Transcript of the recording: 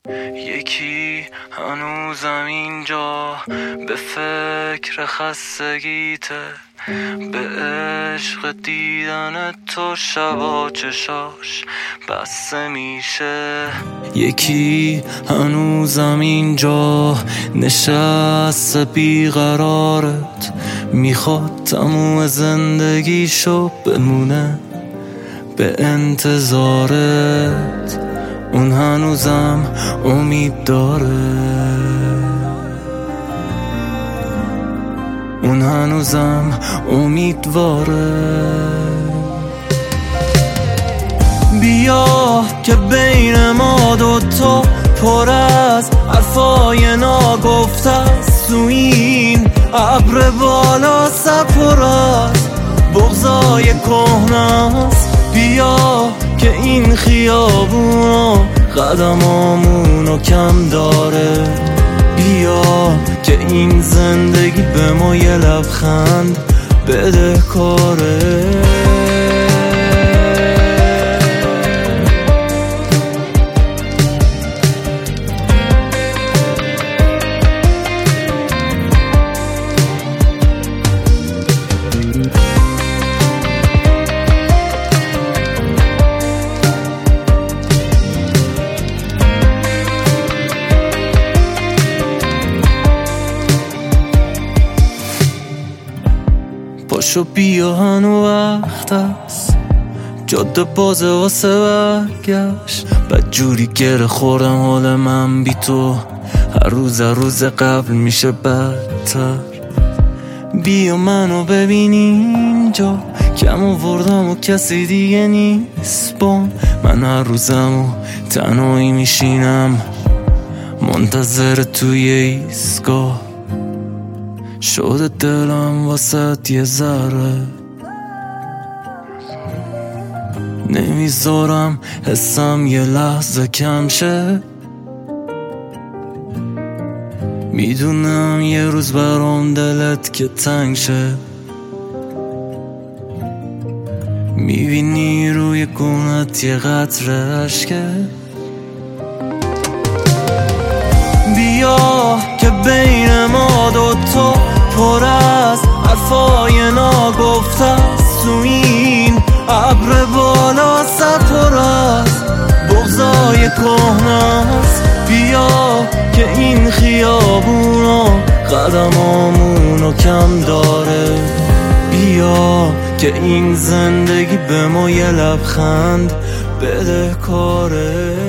یکی هنوزم اینجا به فکر خستگیته، به عشق دیدن تو شبا چشاش بسته میشه. یکی هنوزم اینجا نشسته بیقرارت، میخواد تموم زندگیشو بمونه به انتظارت. اون هنوزم امید داره، اون هنوزم امیدواره. بیا که بین ما دوتا پر از حرفای ناگفته است، تو این ابر بالا سپر از بغضای کهنه است. بیا که این خیابونا قدمامونو کم داره، بیا که این زندگی به ما یه لبخند بده کاره. پاشو بیا هنو وقت است، جاده بازه واسه برگشت. بدجوری گره خوردم حال من بی تو، هر روز قبل میشه بدتر. بیا منو ببین اینجا، کم آوردم و کسی دیگه نیست بام. من هر روزم و تنهایی میشینم منتظر توی ایستگاه، شده دلم واسه یه ذره، نمیذارم حسم یه لحظه کم شه. میدونم یه روز برام دلت که تنگ شه، میبینی روی گونت یه قطره اشکه. بیا که بین ما دوتا پر از حرفای ناگفته است، تو این ابر بالا سپر از بغضای کهنه است. بیا که این خیابونا قدمامونو کم داره، بیا که این زندگی به ما یه لبخند بده کاره.